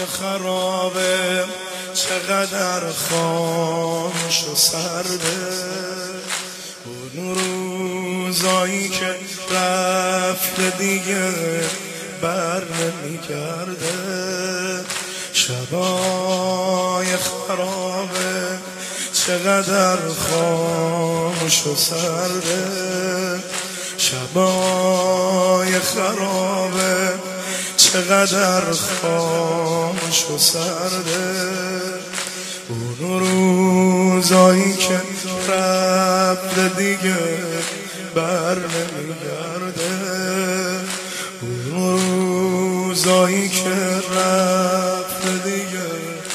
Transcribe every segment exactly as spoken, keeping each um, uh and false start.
خرابه چقدر خاموش و سرده، اون روزایی که رفته دیگه بر نمیگرده، شبای خرابه چقدر خاموش و سرده، شبای خرابه چقدر خاموش و سرده، اون روزایی که رفته دیگه بر نمیگرده، اون روزایی که رفته دیگه،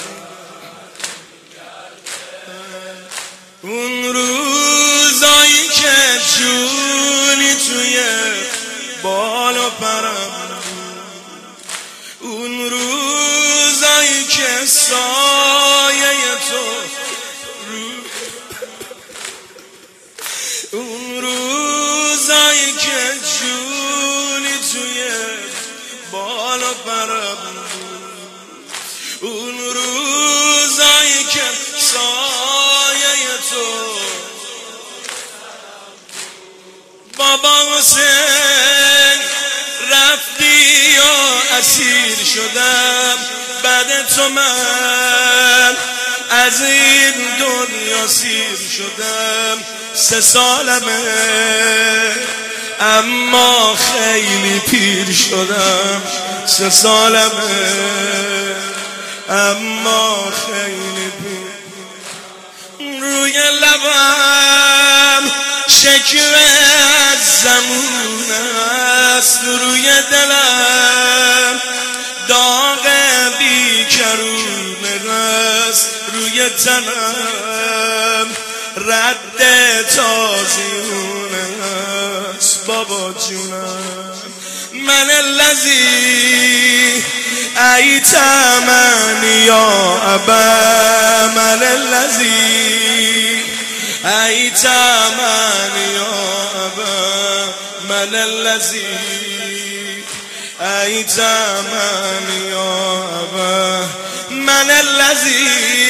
اون روزایی که جونی توی بال و پرم، اون روزایی که سایه تو رو، اون روزایی که جونی توی بال و پرم، اون روزایی که سایه تو. بابا حسین رفتی یا اسیر شدم، بعد تو من از این دنیا سیر شدم، سه سالمه اما خیلی پیر شدم، سه سالمه اما خیلی پیر. روی لبم شکوه از زمون است، روی دلم داغ بیکرونه است، روی تنم رد تازیونه است. بابا جونم من الذی ایتمنی یا ابا، من الذی ایتمنی یا ابا، من الذی ایتمنی یا ابا، من الذی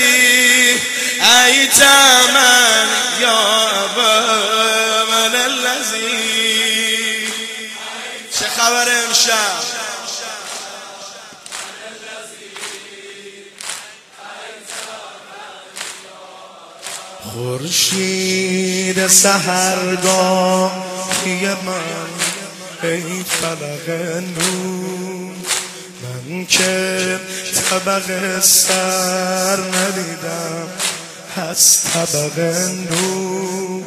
ایتمنی یا ابا، من الذی. چه خبره امشب؟ خورشید سحرگاهی من ای فلق نور، من که طبق سر ندیدم از طبق نور،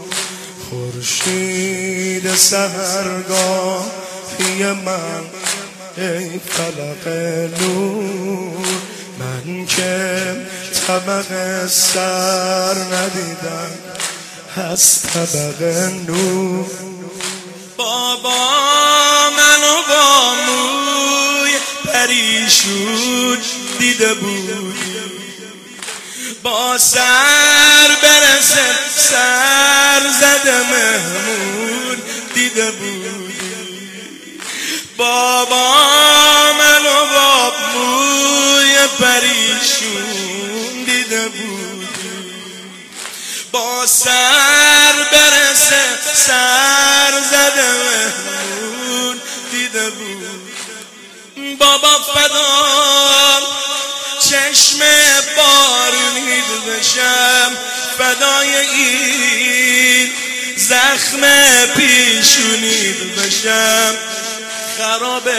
خورشید سحرگاهی من ای فلق نور، من که طبق سر ندیدم از طبق نور. بابا منو با موی پریشون دیده بودی، با سر برسه سر زده مهمون دیده بودی، بابا منو با موی پریشون دیده بودی، با سر برسه سر زده مهمون دیده بود. بابا فدا چشم بارونید بشم، فدای این زخم پیشونید بشم، خرابه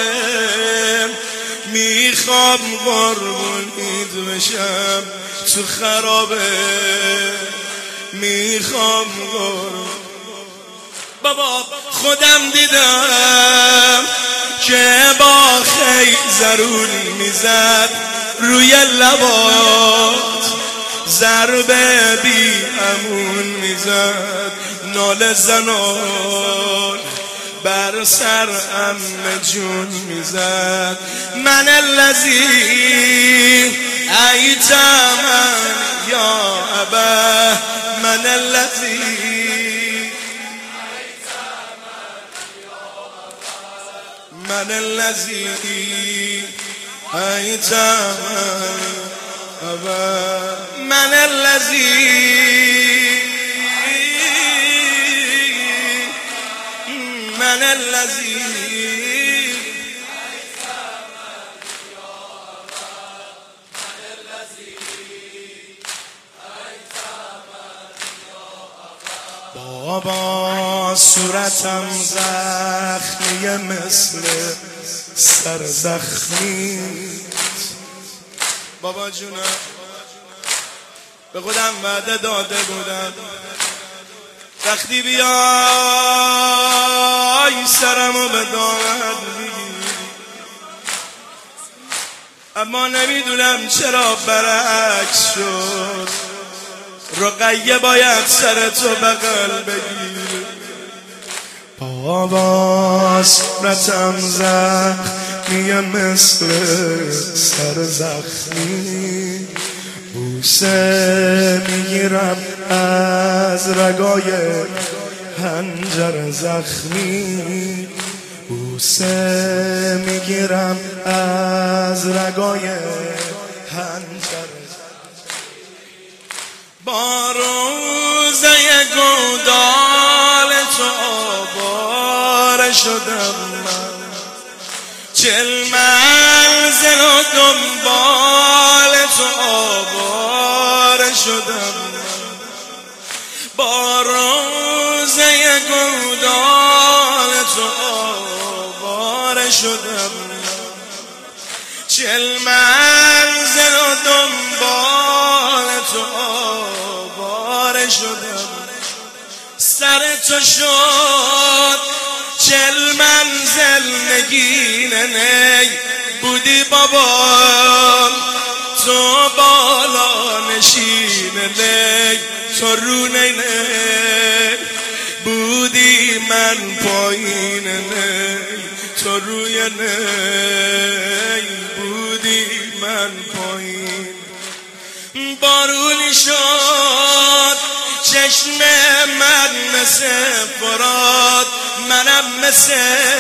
میخوام قربونید بشم، تو خرابه میخوام قربون. بابا خودم دیدم که با خیل زرون میزد روی لبات، ضربه بی امون میزد، ناله زنان بر سر ام جون میزد. من الذی ایتمن یا ابا، من الذی من الذی ای تمام ابا من الذی من الذی بابا صورتم زخمی مثل سر زخمی بابا جونم به خودم وعده داده بودم وقتی بیای سرمو به دامت بگیری، اما نمیدونم چرا برعکس شد. رقیه باید سر تو بغل بگیر. بابا صورتم زخمی مثل سر زخمی، بوسه میگیرم از رگای حنجر زخمی، بوسه میگیرم از رگای حنجر با روزه گودال تو آواره شدم من، چل منزل و دنبال تو آواره شدم من، با روزه گودال تو آواره شدم من، چل منزل و دنبال تو آواره شدم، سر تو شد چل منزل نگین نی بودی بابا، تو بالا نشین نی، تو رو نی نی بودی، من پایین نی، تو روی نی بودی، من پایین. بارونی شد چشم من مثل فرات، منم مثل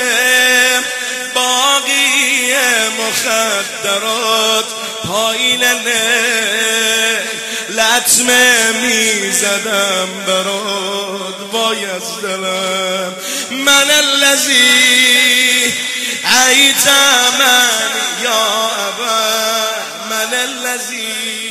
باقی مخدرات، پایین نه لطمه میزدم برات، وای از دلم. من الذی ایت من یا ابا من الذی